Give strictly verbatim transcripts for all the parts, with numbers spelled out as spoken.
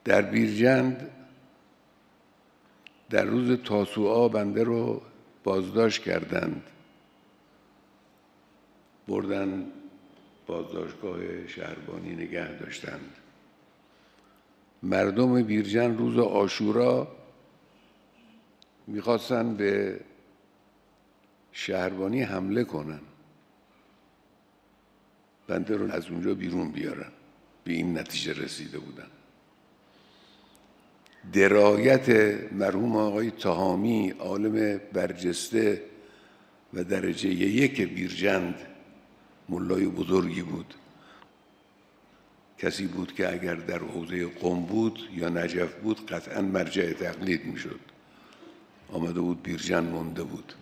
در بیرجند در روز تاسوعا بنده رو بازداشت کردند، بردن بازداشتگاه شهربانی نگه داشتند. مردم بیرجند روز عاشورا میخواستن به شهربانی حمله کنن، بنده رو از اونجا بیرون بیارن. به این نتیجه رسیده بودن. درایت مرحوم آقای تهامی، عالم برجسته و درجه یک بیرجند، ملای بزرگی بود. کسی بود که اگر در حوزه قم بود یا نجف بود قطعا مرجع تقلید میشد. آمده بود بیرجند مونده بود.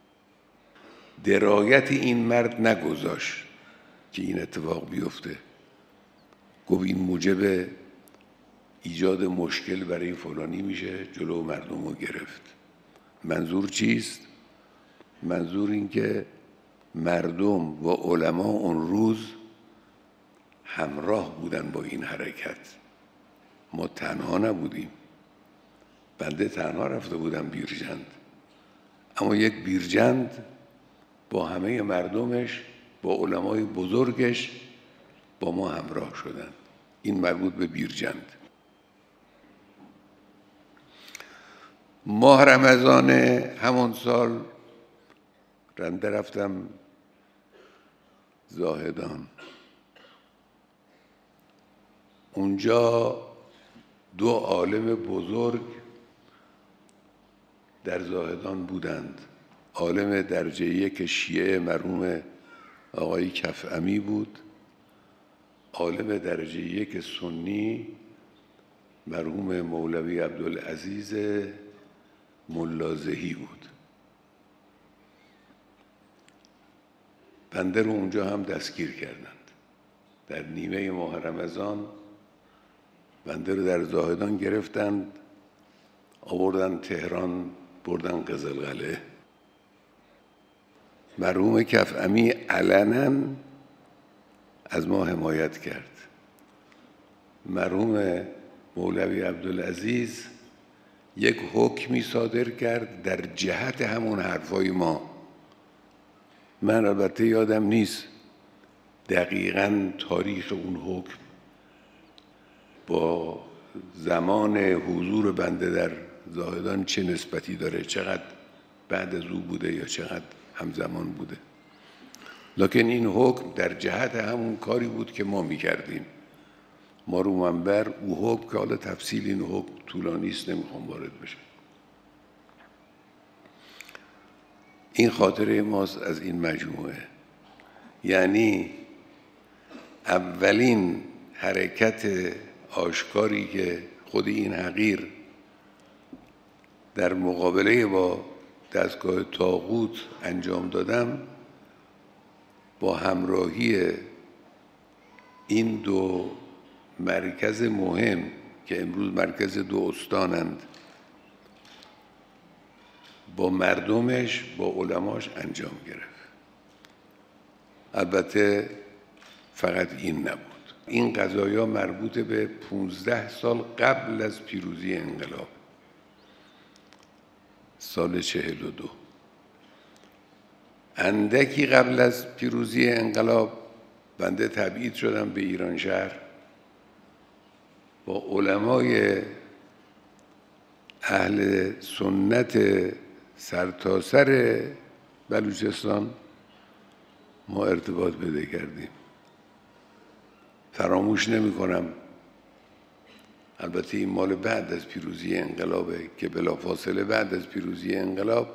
درایت این مرد نگذاشت که این اتفاق بیفته. گفت این موجب ایجاد مشکل برای فلانی میشه، جلو مردم رو گرفت. منظور چیست؟ منظور این که مردم و علما اون روز همراه بودن با این حرکت. ما تنها نبودیم. بنده تنها رفته بودم بیرجند، اما یک بیرجند با همه مردمش، با علمای بزرگش با ما همراه شدن. این مربوط به بیرجند. ماه رمضان همون سال رنده رفتم زاهدان. اونجا دو عالم بزرگ در زاهدان بودند. عالم درجه یک شیعه مرحوم آقای کفعمی بود، عالم درجه یک سنی مرحوم مولوی عبدالعزیز ملازهی بود. بنده رو اونجا هم دستگیر کردند. در نیمه ماه رمضان بنده رو در زاهدان گرفتند، آوردن تهران، بردن قزلقلعه. مرحوم کفعمی علنا از ما حمایت کرد. مرحوم مولوی عبدالعزیز یک حکمی صادر کرد در جهت همون حرفای ما. من البته یادم نیست دقیقاً تاریخ اون حکم با زمان حضور بنده در زاهدان چه نسبتی داره، چقدر بعد از او بوده یا چقدر همزمان بوده. لکن این حکم در جهت همون کاری بود که ما میکردیم. ما رو منبر او حکم که حالا تفصیل این حکم طولانی است، نمیخوام وارد بشم. این خاطره ماست از این مجموعه. یعنی اولین حرکت آشکاری که خود این حقیر در مقابله با دستگاه طاغوت انجام دادم، با همراهی این دو مرکز مهم که امروز مرکز دو استانند، با مردمش، با علماش انجام گرفت. البته فقط این نبود. این قضایا مربوط به پونزده سال قبل از پیروزی انقلاب، سال چهل و دو. اندکی قبل از پیروزی انقلاب بنده تبعید شدم به ایران شهر، با علمای اهل سنت سرتاسر بلوچستان ما ارتباط پیدا کردیم. فراموش نمی کنم، البته این مال بعد از پیروزی انقلابه که بلافاصله بعد از پیروزی انقلاب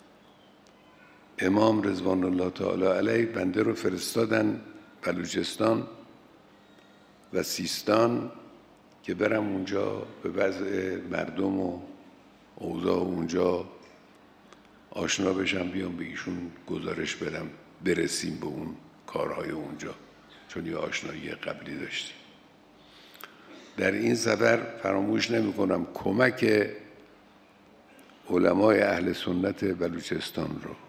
امام رضوان الله تعالی علیه بنده رو فرستادن بلوچستان و سیستان که برم اونجا به وضع مردم و اوضاع اونجا آشنا بشم، بیام به ایشون گزارش بدم، برسیم به اون کارهای اونجا، چون یه آشنایی قبلی داشتیم. در این سفر فراموش نمی کنم کمک علمای اهل سنت بلوچستان رو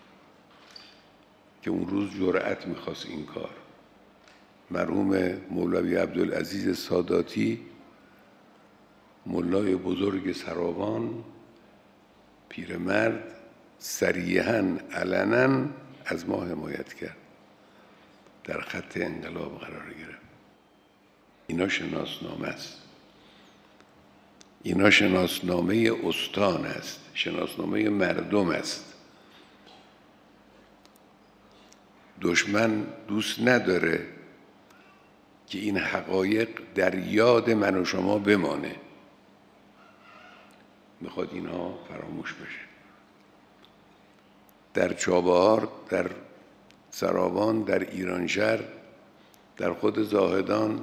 که اون روز جرأت میخواست این کار. مرحوم مولوی عبدالعزیز ساداتی ملای بزرگ سراوان پیرمرد صریحاً علناً از ما حمایت کرد، در خط انقلاب قرار گرفت. اینا شناسنامه است، اینا شناسنامه استان است، شناسنامه مردم است. دشمن دوست نداره که این حقایق در یاد من و شما بمانه، میخواد اینها فراموش بشه. در چابهار، در سراوان، در ایرانشهر، در خود زاهدان،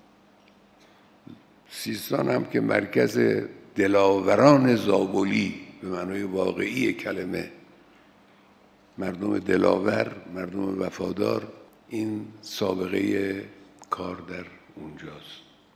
سیستان هم که مرکز دلاوران زابلی به معنای واقعی کلمه، مردم دلاور، مردم وفادار، این سابقه کار در اونجاست.